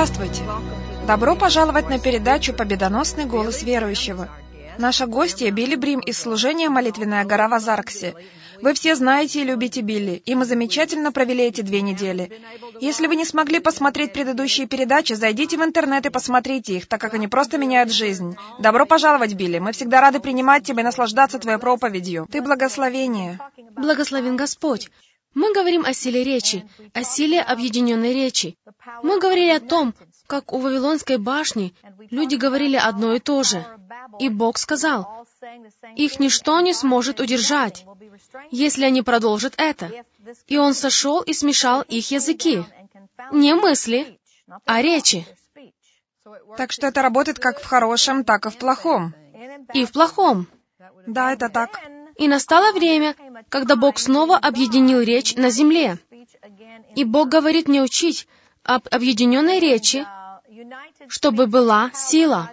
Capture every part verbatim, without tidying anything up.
Здравствуйте! Добро пожаловать на передачу «Победоносный голос верующего». Наша гостья Билли Брим из служения «Молитвенная гора» в Азарксе. Вы все знаете и любите Билли, и мы замечательно провели эти две недели. Если вы не смогли посмотреть предыдущие передачи, зайдите в интернет и посмотрите их, так как они просто меняют жизнь. Добро пожаловать, Билли. Мы всегда рады принимать тебя и наслаждаться твоей проповедью. Ты благословение. Благословен Господь. Мы говорим о силе речи, о силе объединенной речи. Мы говорили о том, как у Вавилонской башни люди говорили одно и то же. И Бог сказал, их ничто не сможет удержать, если они продолжат это. И Он сошел и смешал их языки. Не мысли, а речи. Так что это работает как в хорошем, так и в плохом. И в плохом. Да, это так. И настало время, когда Бог снова объединил речь на земле. И Бог говорит мне учить об объединенной речи, чтобы была сила.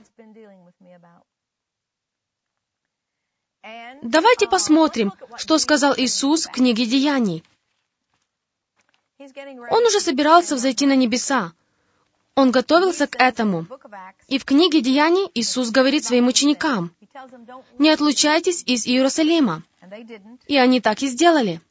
Давайте посмотрим, что сказал Иисус в книге Деяний. Он уже собирался взойти на небеса. Он готовился к этому. И в книге Деяний Иисус говорит своим ученикам, «Не отлучайтесь из Иерусалима». И они так и сделали.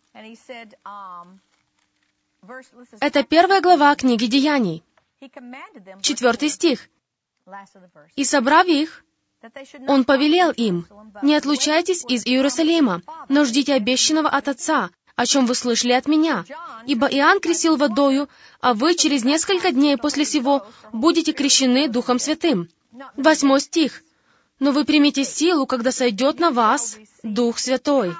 Это первая глава книги Деяний. Четвертый стих. «И собрав их, Он повелел им, не отлучайтесь из Иерусалима, но ждите обещанного от Отца, о чем вы слышали от Меня. Ибо Иоанн крестил водою, а вы через несколько дней после сего будете крещены Духом Святым». Восьмой стих. «Но вы примете силу, когда сойдет на вас Дух Святой».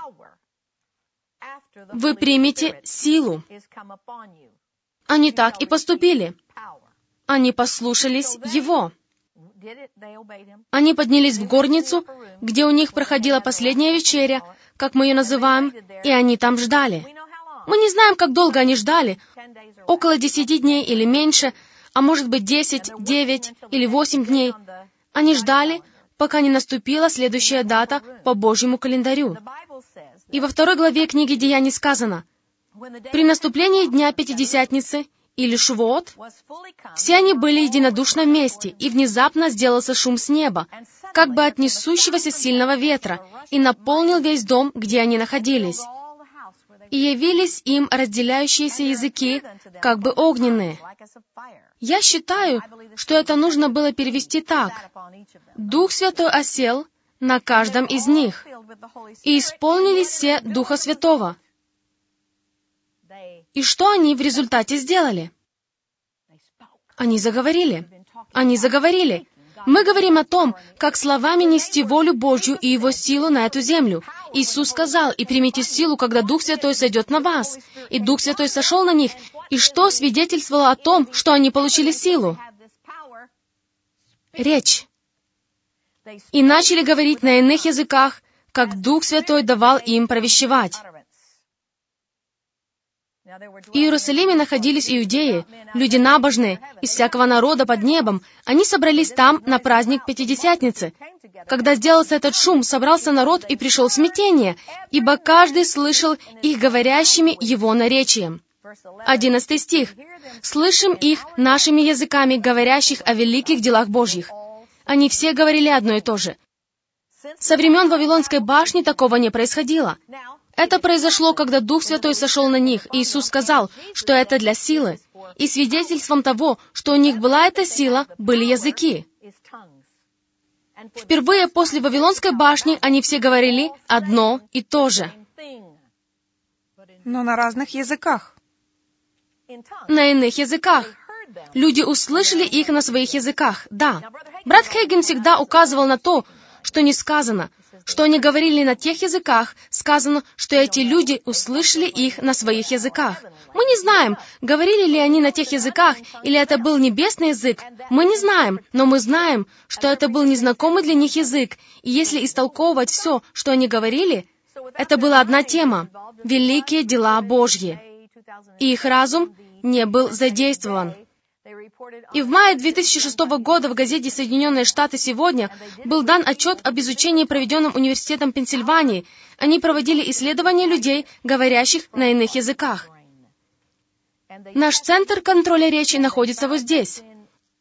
Вы примете силу. Они так и поступили. Они послушались Его. Они поднялись в горницу, где у них проходила последняя вечеря, как мы ее называем, и они там ждали. Мы не знаем, как долго они ждали, около десяти дней или меньше, а может быть десять, девять или восемь дней. Они ждали, пока не наступила следующая дата по Божьему календарю. И во второй главе книги Деяний сказано, «При наступлении дня Пятидесятницы, или Швуот, все они были единодушно вместе, и внезапно сделался шум с неба, как бы от несущегося сильного ветра, и наполнил весь дом, где они находились. И явились им разделяющиеся языки, как бы огненные». Я считаю, что это нужно было перевести так. Дух Святой осел на каждом из них, и исполнились все Духа Святого. И что они в результате сделали? Они заговорили. Они заговорили. Мы говорим о том, как словами нести волю Божью и Его силу на эту землю. Иисус сказал, «И примите силу, когда Дух Святой сойдет на вас». И Дух Святой сошел на них. И что свидетельствовало о том, что они получили силу? Речь. И начали говорить на иных языках, как Дух Святой давал им провещевать. В Иерусалиме находились иудеи, люди набожные, из всякого народа под небом. Они собрались там на праздник Пятидесятницы. Когда сделался этот шум, собрался народ и пришел в смятение, ибо каждый слышал их говорящими его наречием. Одиннадцатый стих. «Слышим их нашими языками, говорящих о великих делах Божьих». Они все говорили одно и то же. Со времен Вавилонской башни такого не происходило. Это произошло, когда Дух Святой сошел на них, и Иисус сказал, что это для силы. И свидетельством того, что у них была эта сила, были языки. Впервые после Вавилонской башни они все говорили одно и то же. Но на разных языках. На иных языках. Люди услышали их на своих языках, да. Брат Хейген всегда указывал на то, что не сказано, что они говорили на тех языках, сказано, что эти люди услышали их на своих языках. Мы не знаем, говорили ли они на тех языках, или это был небесный язык. Мы не знаем, но мы знаем, что это был незнакомый для них язык, и если истолковывать все, что они говорили, это была одна тема — великие дела Божьи. И их разум не был задействован. И в мае две тысячи шестого года в газете «Соединенные Штаты сегодня» был дан отчет об изучении, проведенном Университетом Пенсильвании. Они проводили исследования людей, говорящих на иных языках. Наш центр контроля речи находится вот здесь.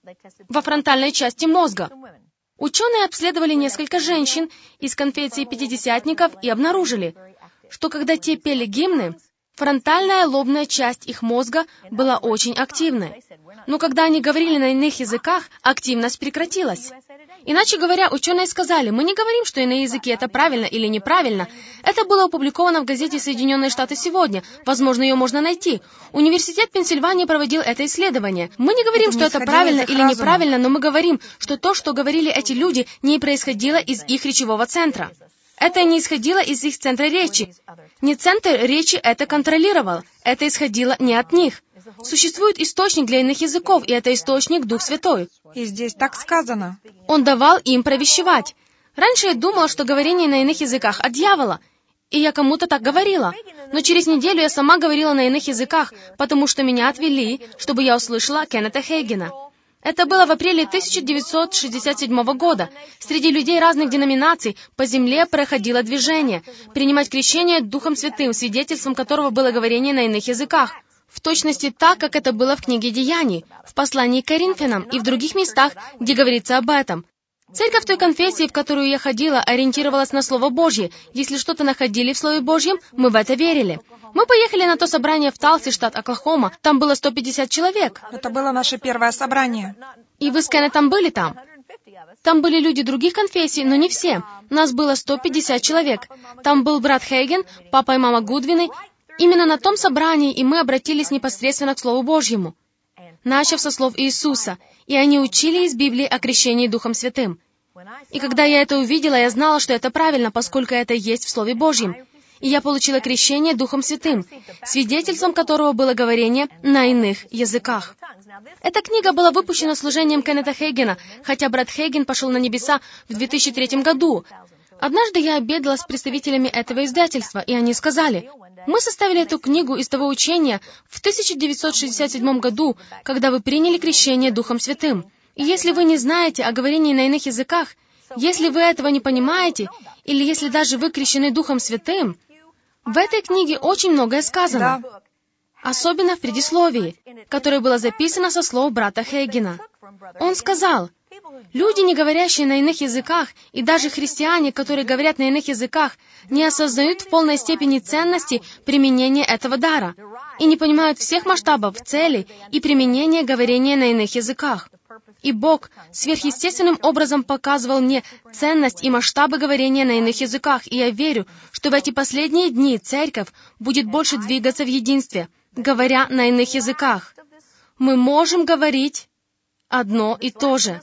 во фронтальной части мозга. Ученые обследовали несколько женщин из конфессии пятидесятников и обнаружили, что когда те пели гимны, фронтальная лобная часть их мозга была очень активной. Но когда они говорили на иных языках, активность прекратилась. Иначе говоря, ученые сказали, мы не говорим, что иные языки это правильно или неправильно. Это было опубликовано в газете «Соединенные Штаты сегодня». Возможно, ее можно найти. Университет Пенсильвании проводил это исследование. Мы не говорим, это что не это правильно или разума. неправильно, но мы говорим, что то, что говорили эти люди, не происходило из их речевого центра. Это не исходило из их центра речи. Не центр речи это контролировал. Это исходило не от них. Существует источник для иных языков, и это источник Дух Святой. И здесь так сказано. Он давал им провещевать. Раньше я думала, что говорение на иных языках от дьявола, и я кому-то так говорила. Но через неделю я сама говорила на иных языках, потому что меня отвели, чтобы я услышала Кеннета Хейгена. Это было в апреле тысяча девятьсот шестьдесят седьмого года. Среди людей разных деноминаций по земле проходило движение, принимать крещение Духом Святым, свидетельством которого было говорение на иных языках. В точности так, как это было в книге Деяний, в послании к Коринфянам и в других местах, где говорится об этом. Церковь той конфессии, в которую я ходила, ориентировалась на Слово Божье. Если что-то находили в Слове Божьем, мы в это верили. Мы поехали на то собрание в Талсе, штат Оклахома. Там было сто пятьдесят человек. Это было наше первое собрание. И вы с Кеннетом были там? Там были люди других конфессий, но не все. Нас было сто пятьдесят человек. Там был брат Хейген, папа и мама Гудвины. Именно на том собрании и мы обратились непосредственно к Слову Божьему, начав со слов Иисуса, и они учили из Библии о крещении Духом Святым. И когда я это увидела, я знала, что это правильно, поскольку это есть в Слове Божьем. И я получила крещение Духом Святым, свидетельством которого было говорение на иных языках. Эта книга была выпущена служением Кеннета Хейгена, хотя брат Хейген пошел на небеса в две тысячи третьем году. Однажды я обедала с представителями этого издательства, и они сказали, «Мы составили эту книгу из того учения в тысяча девятьсот шестьдесят седьмом году, когда вы приняли крещение Духом Святым. И если вы не знаете о говорении на иных языках, если вы этого не понимаете, или если даже вы крещены Духом Святым, в этой книге очень многое сказано, Да. особенно в предисловии, которое было записано со слов брата Хейгена. Он сказал, люди, не говорящие на иных языках, и даже христиане, которые говорят на иных языках, не осознают в полной степени ценности применения этого дара и не понимают всех масштабов, целей и применения говорения на иных языках. И Бог сверхъестественным образом показывал мне ценность и масштабы говорения на иных языках, и я верю, что в эти последние дни Церковь будет больше двигаться в единстве, говоря на иных языках. Мы можем говорить одно и то же.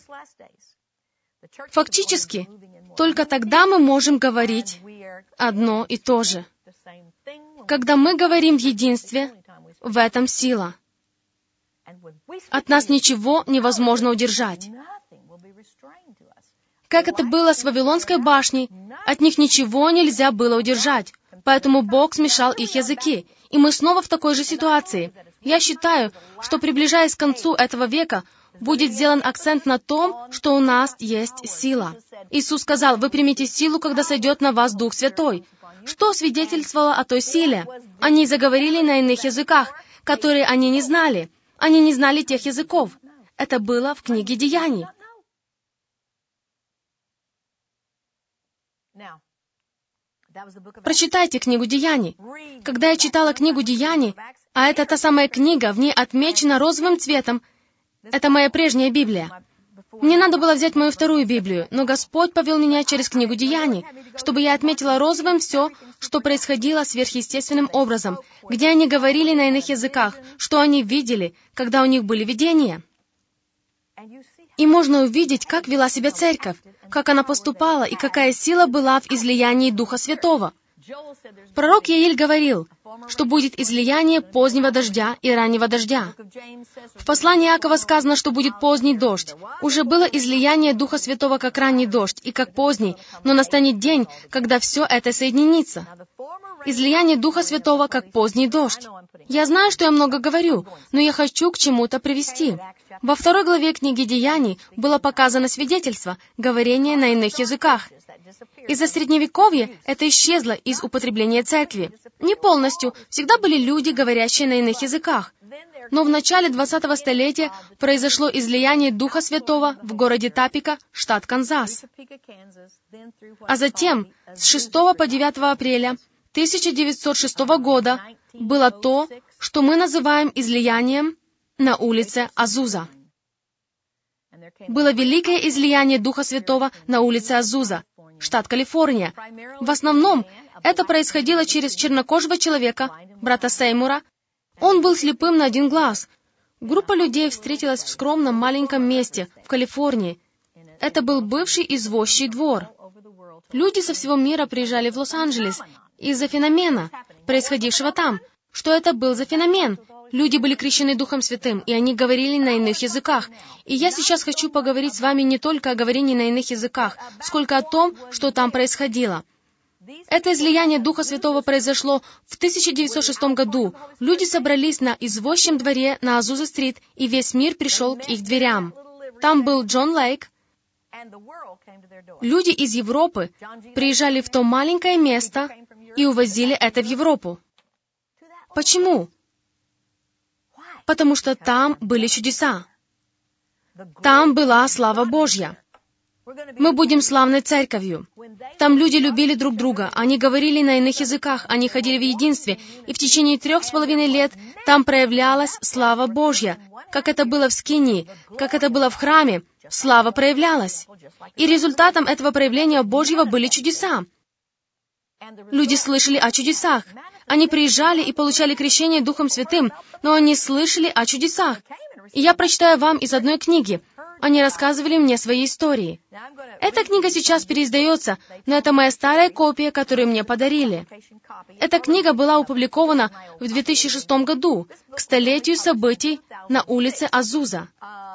Фактически, только тогда мы можем говорить одно и то же. Когда мы говорим в единстве, в этом сила. От нас ничего невозможно удержать. Как это было с Вавилонской башней, от них ничего нельзя было удержать, поэтому Бог смешал их языки, и мы снова в такой же ситуации. Я считаю, что, приближаясь к концу этого века, будет сделан акцент на том, что у нас есть сила. Иисус сказал, «Вы примите силу, когда сойдет на вас Дух Святой». Что свидетельствовало о той силе? Они заговорили на иных языках, которые они не знали. Они не знали тех языков. Это было в книге Деяний. Прочитайте книгу Деяний. Когда я читала книгу Деяний, а это та самая книга, в ней отмечена розовым цветом, это моя прежняя Библия. Мне надо было взять мою вторую Библию, но Господь повел меня через книгу Деяний, чтобы я отметила розовым все, что происходило сверхъестественным образом, где они говорили на иных языках, что они видели, когда у них были видения. И можно увидеть, как вела себя Церковь, как она поступала и какая сила была в излиянии Духа Святого. Пророк Иеиль говорил, что будет излияние позднего дождя и раннего дождя. В послании Иакова сказано, что будет поздний дождь. Уже было излияние Духа Святого как ранний дождь и как поздний, но настанет день, когда все это соединится. Излияние Духа Святого как поздний дождь. Я знаю, что я много говорю, но я хочу к чему-то привести. Во второй главе книги Деяний было показано свидетельство, говорение на иных языках. Из-за Средневековья это исчезло из употребления церкви. Не полностью, всегда были люди, говорящие на иных языках. Но в начале двадцатого столетия произошло излияние Духа Святого в городе Топека, штат Канзас. А затем, с шестого по девятое апреля тысяча девятьсот шестого года, было то, что мы называем излиянием на улице Азуза. Было великое излияние Духа Святого на улице Азуза, штат Калифорния. В основном это происходило через чернокожего человека, брата Сеймура. Он был слепым на один глаз. Группа людей встретилась в скромном маленьком месте в Калифорнии. Это был бывший извозчий двор. Люди со всего мира приезжали в Лос-Анджелес из-за феномена, происходившего там. Что это был за феномен? Люди были крещены Духом Святым, и они говорили на иных языках. И я сейчас хочу поговорить с вами не только о говорении на иных языках, сколько о том, что там происходило. Это излияние Духа Святого произошло в тысяча девятьсот шестом году. Люди собрались на извозчем дворе на Азуза-стрит, и весь мир пришел к их дверям. Там был Джон Лейк. Люди из Европы приезжали в то маленькое место и увозили это в Европу. Почему? Потому что там были чудеса. Там была слава Божья. Мы будем славной церковью. Там люди любили друг друга, они говорили на иных языках, они ходили в единстве, и в течение трех с половиной лет там проявлялась слава Божья. Как это было в Скинии, как это было в храме, слава проявлялась. И результатом этого проявления Божьего были чудеса. Люди слышали о чудесах. Они приезжали и получали крещение Духом Святым, но они слышали о чудесах. И я прочитаю вам из одной книги. Они рассказывали мне свои истории. Эта книга сейчас переиздается, но это моя старая копия, которую мне подарили. Эта книга была опубликована в две тысячи шестом году, к столетию событий на улице Азуза.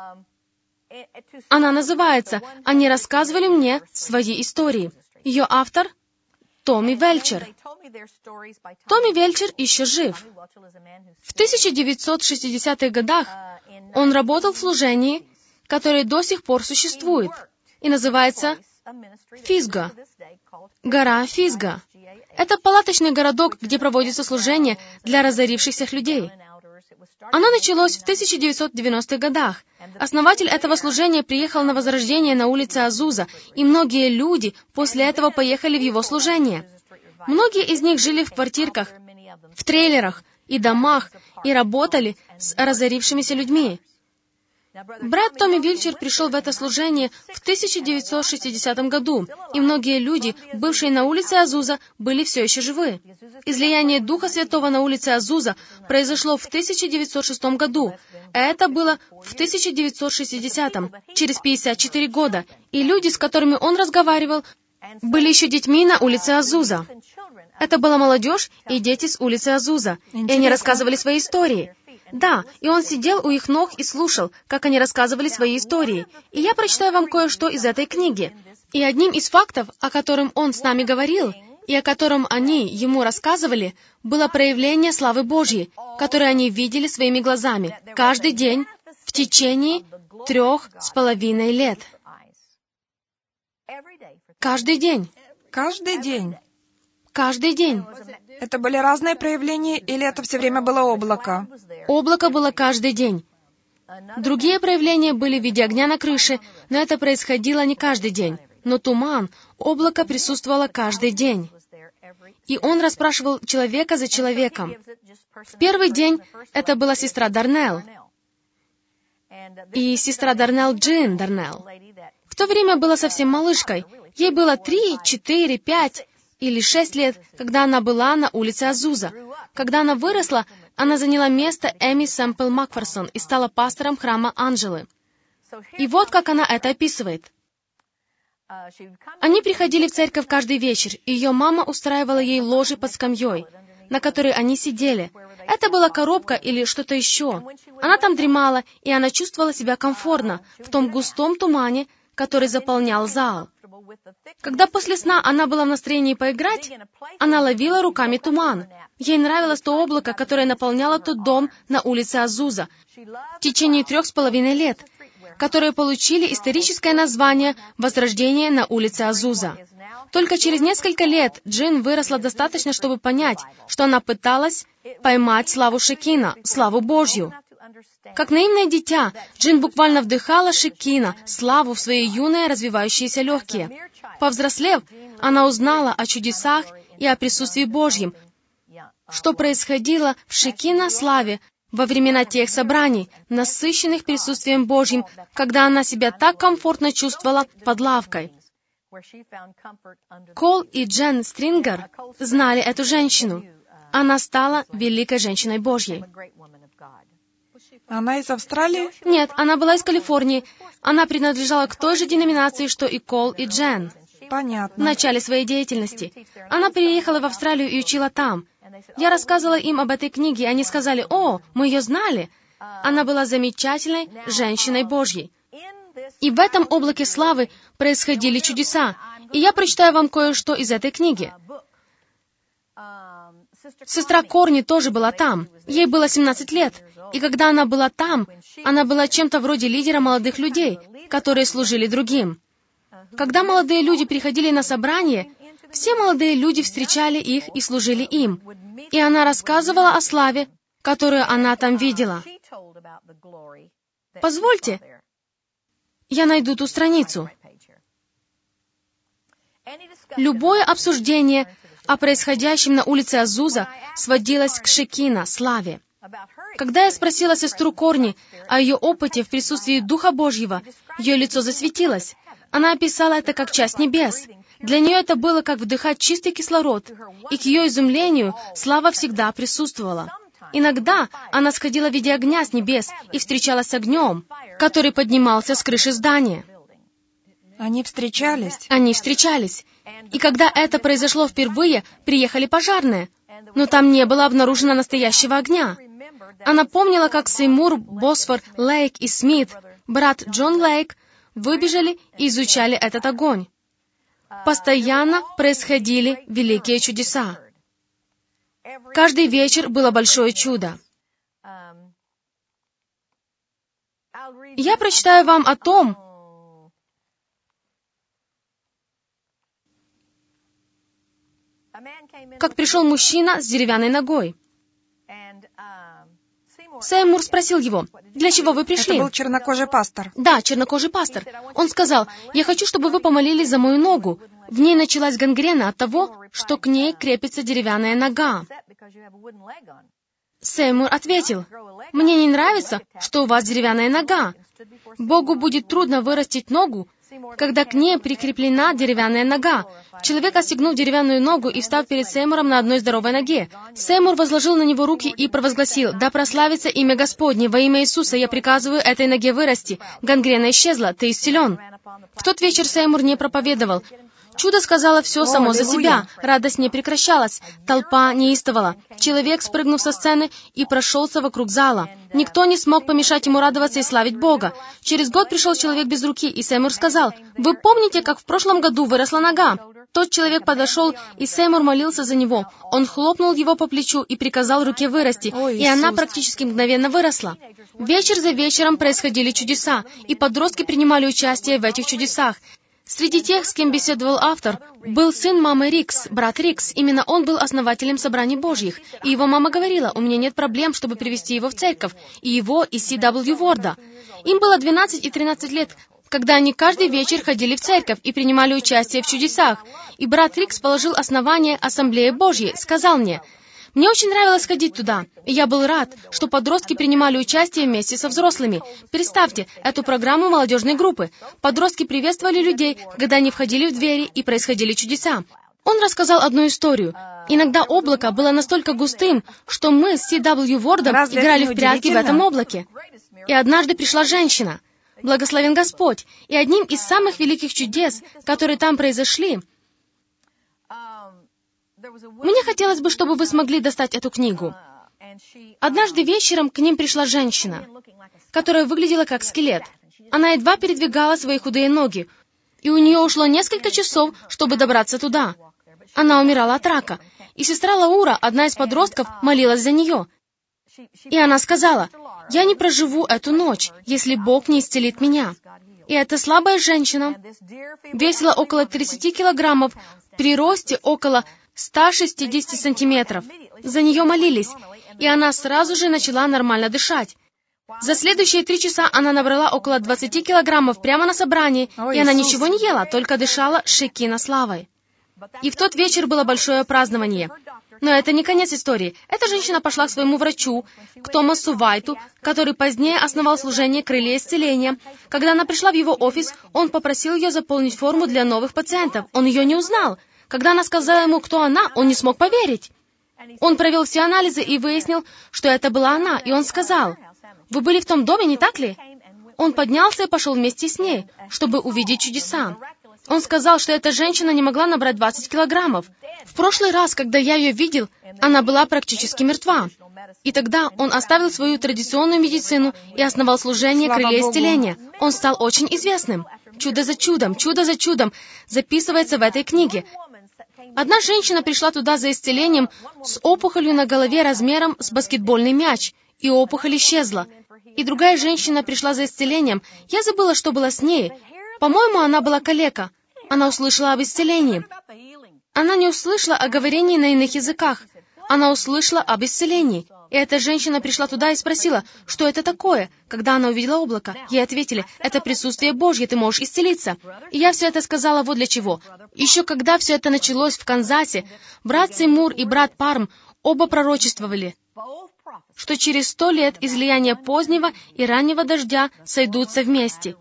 Она называется «Они рассказывали мне свои истории». Ее автор — Томми Велчер. Томми Велчер еще жив. В тысяча девятьсот шестидесятых годах он работал в служении, которое до сих пор существует, и называется Фисга, гора Фисга. Это палаточный городок, где проводится служение для разорившихся людей. Оно началось в тысяча девятьсот девяностых годах. Основатель этого служения приехал на возрождение на улице Азуза, и многие люди после этого поехали в его служение. Многие из них жили в квартирках, в трейлерах и домах, и работали с разорившимися людьми. Брат Томми Велчер пришел в это служение в тысяча девятьсот шестидесятом году, и многие люди, бывшие на улице Азуза, были все еще живы. Излияние Духа Святого на улице Азуза произошло в тысяча девятьсот шестом году. Это было в тысяча девятьсот шестидесятом, через пятьдесят четыре года, и люди, с которыми он разговаривал, были еще детьми на улице Азуза. Это была молодежь и дети с улицы Азуза, и они рассказывали свои истории. Да, и он сидел у их ног и слушал, как они рассказывали свои истории. И я прочитаю вам кое-что из этой книги. И одним из фактов, о котором он с нами говорил, и о котором они ему рассказывали, было проявление славы Божьей, которое они видели своими глазами каждый день в течение трех с половиной лет. Каждый день. Каждый день. Каждый день. Это были разные проявления, или это все время было облако? Облако было каждый день. Другие проявления были в виде огня на крыше, но это происходило не каждый день. Но туман, облако присутствовало каждый день. И он расспрашивал человека за человеком. В первый день это была сестра Дарнелл. И сестра Дарнелл Джин Дарнелл. В то время была совсем малышкой. Ей было три, четыре, пять или шесть лет, когда она была на улице Азуза. Когда она выросла, она заняла место Эми Сэмпл Макферсон и стала пастором храма Анжелы. И вот как она это описывает. Они приходили в церковь каждый вечер, и ее мама устраивала ей ложи под скамьей, на которой они сидели. Это была коробка или что-то еще. Она там дремала, и она чувствовала себя комфортно в том густом тумане, который заполнял зал. Когда после сна она была в настроении поиграть, она ловила руками туман. Ей нравилось то облако, которое наполняло тот дом на улице Азуза в течение трех с половиной лет, которые получили историческое название «Возрождение на улице Азуза». Только через несколько лет Джин выросла достаточно, чтобы понять, что она пыталась поймать славу Шекина, славу Божью. Как наивное дитя, Джин буквально вдыхала шекина, славу в свои юные развивающиеся легкие. Повзрослев, она узнала о чудесах и о присутствии Божьем, что происходило в шекина славе во времена тех собраний, насыщенных присутствием Божьим, когда она себя так комфортно чувствовала под лавкой. Кол и Джен Стрингер знали эту женщину. Она стала великой женщиной Божьей. Она из Австралии? Нет, она была из Калифорнии. Она принадлежала к той же деноминации, что и Кол и Джен. Понятно. В начале своей деятельности. Она переехала в Австралию и учила там. Я рассказывала им об этой книге, и они сказали: «О, мы ее знали». Она была замечательной женщиной Божьей. И в этом облаке славы происходили чудеса. И я прочитаю вам кое-что из этой книги. Сестра Корни тоже была там. Ей было семнадцать лет. И когда она была там, она была чем-то вроде лидера молодых людей, которые служили другим. Когда молодые люди приходили на собрание, все молодые люди встречали их и служили им. И она рассказывала о славе, которую она там видела. Позвольте, я найду ту страницу. Любое обсуждение о происходящем на улице Азуза сводилось к шекина, славе. Когда я спросила сестру Корни о ее опыте в присутствии Духа Божьего, ее лицо засветилось. Она описала это как часть небес. Для нее это было как вдыхать чистый кислород, и к ее изумлению слава всегда присутствовала. Иногда она сходила в виде огня с небес и встречалась с огнем, который поднимался с крыши здания. Они встречались? Они встречались. И когда это произошло впервые, приехали пожарные, но там не было обнаружено настоящего огня. Она помнила, как Сеймур, Босфор, Лейк и Смит, брат Джон Лейк, выбежали и изучали этот огонь. Постоянно происходили великие чудеса. Каждый вечер было большое чудо. Я прочитаю вам о том, как пришел мужчина с деревянной ногой. Сеймур спросил его: «Для чего вы пришли?» Это был чернокожий пастор. Да, чернокожий пастор. Он сказал: «Я хочу, чтобы вы помолились за мою ногу. В ней началась гангрена от того, что к ней крепится деревянная нога». Сеймур ответил: «Мне не нравится, что у вас деревянная нога. Богу будет трудно вырастить ногу, когда к ней прикреплена деревянная нога». Человек отстегнул деревянную ногу и встал перед Сеймуром на одной здоровой ноге. Сеймур возложил на него руки и провозгласил: «Да прославится имя Господне, во имя Иисуса я приказываю этой ноге вырасти. Гангрена исчезла, ты исцелен». В тот вечер Сеймур не проповедовал. Чудо сказало все само за себя. Радость не прекращалась. Толпа неистовала. Человек, спрыгнув со сцены, и прошелся вокруг зала. Никто не смог помешать ему радоваться и славить Бога. Через год пришел человек без руки, и Сеймур сказал: «Вы помните, как в прошлом году выросла нога?» Тот человек подошел, и Сеймур молился за него. Он хлопнул его по плечу и приказал руке вырасти, Ой, и она практически мгновенно выросла. Вечер за вечером происходили чудеса, и подростки принимали участие в этих чудесах. Среди тех, с кем беседовал автор, был сын мамы Рикс, брат Рикс. Именно он был основателем собраний Божьих. И его мама говорила: «У меня нет проблем, чтобы привести его в церковь, и его, и Си Дабл Ю Ворда». Им было двенадцать и тринадцать лет, когда они каждый вечер ходили в церковь и принимали участие в чудесах. И брат Рикс положил основание Ассамблеи Божьей, сказал мне: «Мне очень нравилось ходить туда, и я был рад, что подростки принимали участие вместе со взрослыми. Представьте, эту программу молодежной группы. Подростки приветствовали людей, когда они входили в двери, и происходили чудеса». Он рассказал одну историю. Иногда облако было настолько густым, что мы с Си Дабл Ю Вордом Разве играли это в прятки в этом облаке. И однажды пришла женщина. Благословен Господь. И одним из самых великих чудес, которые там произошли... Мне хотелось бы, чтобы вы смогли достать эту книгу. Однажды вечером к ним пришла женщина, которая выглядела как скелет. Она едва передвигала свои худые ноги, и у нее ушло несколько часов, чтобы добраться туда. Она умирала от рака, и сестра Лаура, одна из подростков, молилась за нее. И она сказала: «Я не проживу эту ночь, если Бог не исцелит меня». И эта слабая женщина весила около тридцати килограммов, при росте около ста шестидесяти сантиметров. За нее молились, и она сразу же начала нормально дышать. За следующие три часа она набрала около двадцати килограммов прямо на собрании, О, и она Иисус. ничего не ела, только дышала шекина славой. И в тот вечер было большое празднование. Но это не конец истории. Эта женщина пошла к своему врачу, к Томасу Вайту, который позднее основал служение «Крылья исцеления». Когда она пришла в его офис, он попросил ее заполнить форму для новых пациентов. Он ее не узнал. Когда она сказала ему, кто она, он не смог поверить. Он провел все анализы и выяснил, что это была она, и он сказал: «Вы были в том доме, не так ли?» Он поднялся и пошел вместе с ней, чтобы увидеть чудеса. Он сказал, что эта женщина не могла набрать двадцать килограммов. В прошлый раз, когда я ее видел, она была практически мертва. И тогда он оставил свою традиционную медицину и основал служение Слава «Крылья Богу. исцеления». Он стал очень известным. Чудо за чудом, чудо за чудом записывается в этой книге. Одна женщина пришла туда за исцелением с опухолью на голове размером с баскетбольный мяч, и опухоль исчезла. И другая женщина пришла за исцелением. Я забыла, что было с ней. По-моему, она была калека. Она услышала об исцелении. Она не услышала о говорении на иных языках. Она услышала об исцелении. И эта женщина пришла туда и спросила, что это такое. Когда она увидела облако, ей ответили: «Это присутствие Божье, ты можешь исцелиться». И я все это сказала вот для чего. Еще когда все это началось в Канзасе, брат Сеймур и брат Парм оба пророчествовали, что через сто лет излияния позднего и раннего дождя сойдутся вместе.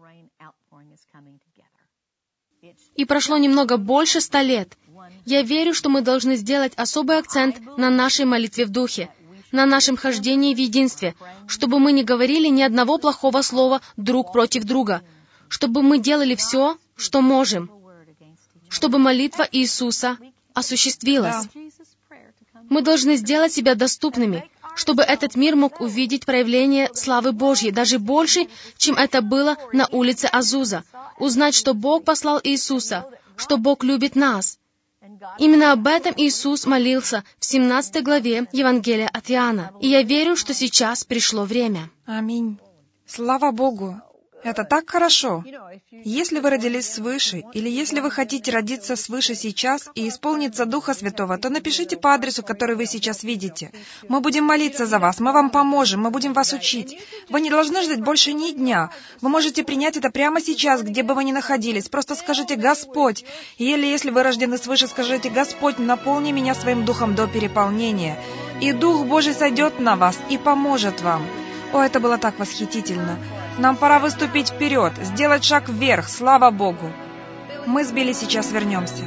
И прошло немного больше ста лет. Я верю, что мы должны сделать особый акцент на нашей молитве в Духе, на нашем хождении в единстве, чтобы мы не говорили ни одного плохого слова друг против друга, чтобы мы делали все, что можем, чтобы молитва Иисуса осуществилась. Мы должны сделать себя доступными, чтобы этот мир мог увидеть проявление славы Божьей, даже больше, чем это было на улице Азуза, узнать, что Бог послал Иисуса, что Бог любит нас. Именно об этом Иисус молился в семнадцатой главе Евангелия от Иоанна. И я верю, что сейчас пришло время. Аминь. Слава Богу. Это так хорошо. Если вы родились свыше, или если вы хотите родиться свыше сейчас и исполниться Духа Святого, то напишите по адресу, который вы сейчас видите. Мы будем молиться за вас, мы вам поможем, мы будем вас учить. Вы не должны ждать больше ни дня. Вы можете принять это прямо сейчас, где бы вы ни находились. Просто скажите: «Господь». Или если вы рождены свыше, скажите: «Господь, наполни меня своим Духом до переполнения». И Дух Божий сойдет на вас и поможет вам. О, это было так восхитительно. Нам пора выступить вперед, сделать шаг вверх, слава Богу. Мы с Билли сейчас вернемся.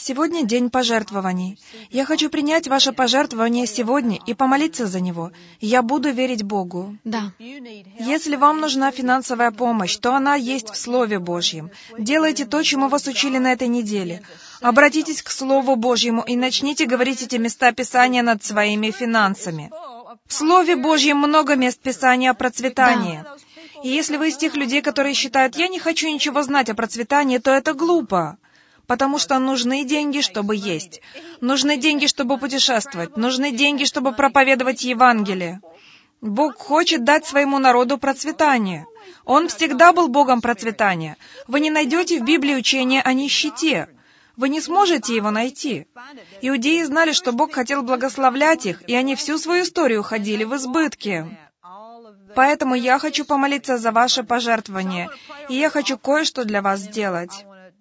Сегодня день пожертвований. Я хочу принять ваше пожертвование сегодня и помолиться за него. Я буду верить Богу. Да. Если вам нужна финансовая помощь, то она есть в Слове Божьем. Делайте то, чему вас учили на этой неделе. Обратитесь к Слову Божьему и начните говорить эти места Писания над своими финансами. В Слове Божьем много мест Писания о процветании. Да. И если вы из тех людей, которые считают, «я не хочу ничего знать о процветании», то это глупо. Потому что нужны деньги, чтобы есть. Нужны деньги, чтобы путешествовать. Нужны деньги, чтобы проповедовать Евангелие. Бог хочет дать своему народу процветание. Он всегда был Богом процветания. Вы не найдете в Библии учения о нищете. Вы не сможете его найти. Иудеи знали, что Бог хотел благословлять их, и они всю свою историю ходили в избытке. Поэтому я хочу помолиться за ваше пожертвование, и я хочу кое-что для вас сделать.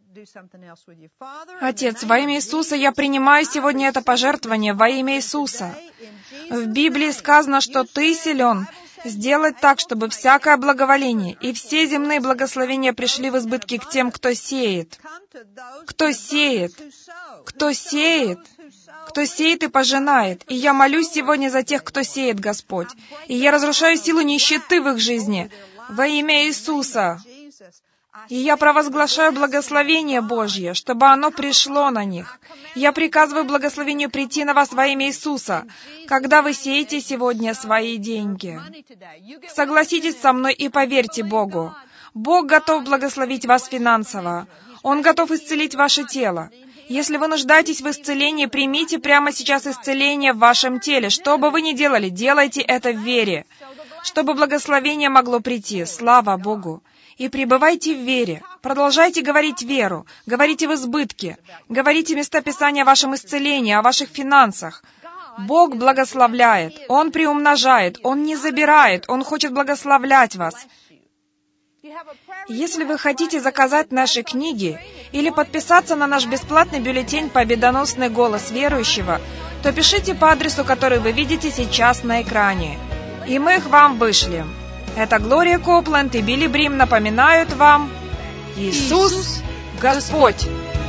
Отец, во имя Иисуса я принимаю сегодня это пожертвование во имя Иисуса. В Библии сказано, что Ты силен сделать так, чтобы всякое благоволение и все земные благословения пришли в избытке к тем, кто сеет. Кто сеет? Кто сеет? Кто сеет и пожинает. И я молюсь сегодня за тех, кто сеет, Господь. И я разрушаю силу нищеты в их жизни во имя Иисуса. И я провозглашаю благословение Божье, чтобы оно пришло на них. Я приказываю благословению прийти на вас во имя Иисуса, когда вы сеете сегодня свои деньги. Согласитесь со мной и поверьте Богу. Бог готов благословить вас финансово. Он готов исцелить ваше тело. Если вы нуждаетесь в исцелении, примите прямо сейчас исцеление в вашем теле. Что бы вы ни делали, делайте это в вере, чтобы благословение могло прийти. Слава Богу! И пребывайте в вере. Продолжайте говорить веру. Говорите в избытке. Говорите места Писания о вашем исцелении, о ваших финансах. Бог благословляет. Он приумножает. Он не забирает. Он хочет благословлять вас. Если вы хотите заказать наши книги или подписаться на наш бесплатный бюллетень «Победоносный голос верующего», то пишите по адресу, который вы видите сейчас на экране. И мы их вам вышлем. Это Глория Копленд и Билли Брим напоминают вам: Иисус Господь!